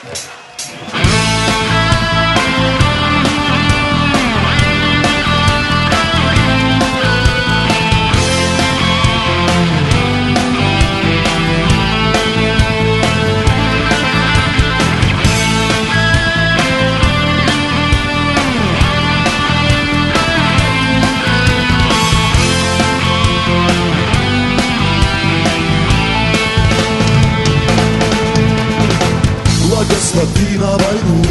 Благослови на войну,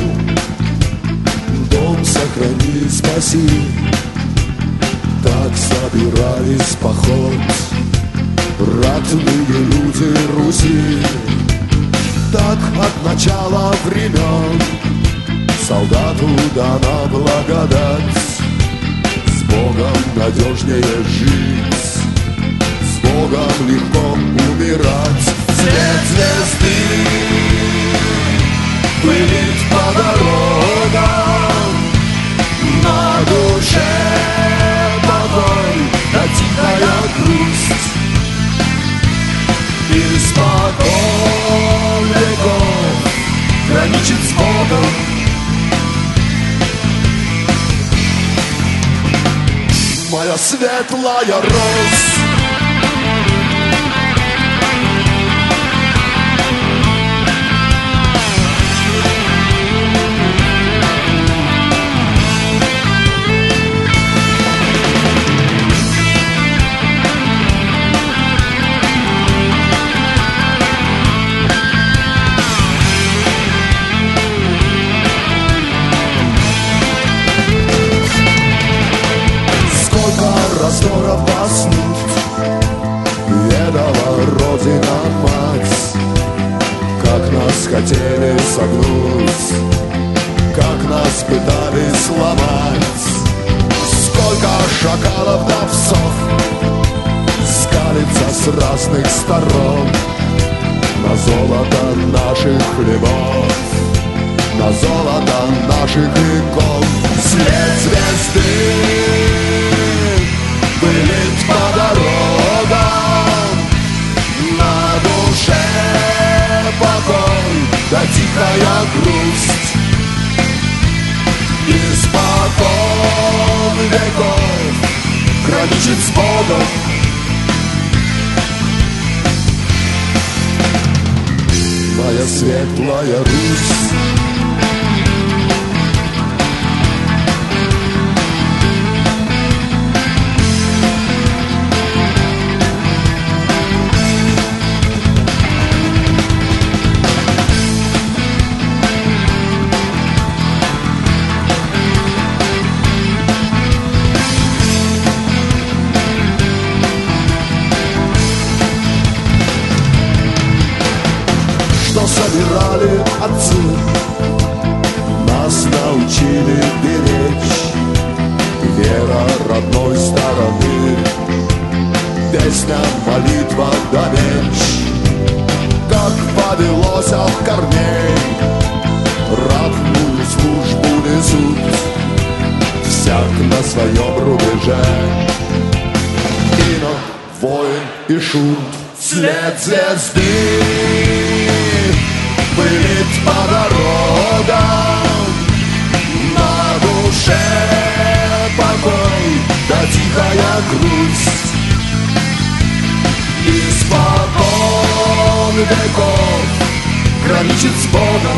дом сохрани, спаси. Так собирались в поход ратные люди Руси. Так от начала времен солдату дана благодать. С Богом надежнее жить, с Богом легко умирать. Свет звезды пылит по дорогам, на душе покой, да тихая грусть. Испокон веков граничит с Богом. Моя светлая Русь. Раздоров воснуть ведала Родина мать. Как нас хотели согнуть, как нас пытались сломать. Сколько шакалов да псов скалится с разных сторон на золото наших хлебов, на золото наших икон. Свет звезды пылит по дорогам, на душе покой, да тихая грусть. Испокон веков граничит с Богом. Моя светлая Русь. Что собирали отцы, нас научили беречь. Вера родной стороны, песня, молитва да меч. Как повелось от корней, ратную службу несут, всяк на своем рубеже. Инок, воин и шут. След звезды пылит по дорогам, на душе покой, да тихая грусть. Испокон веков граничит с Богом.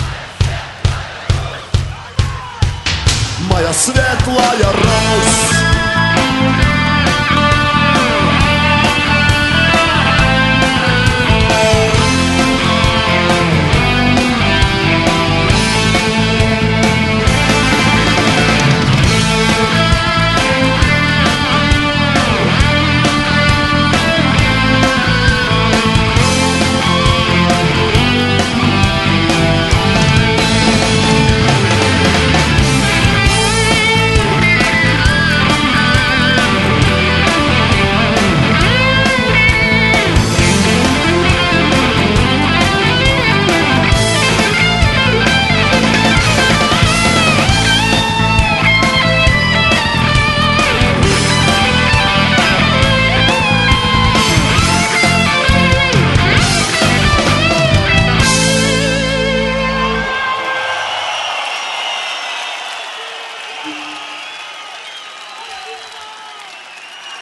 Моя светлая Русь.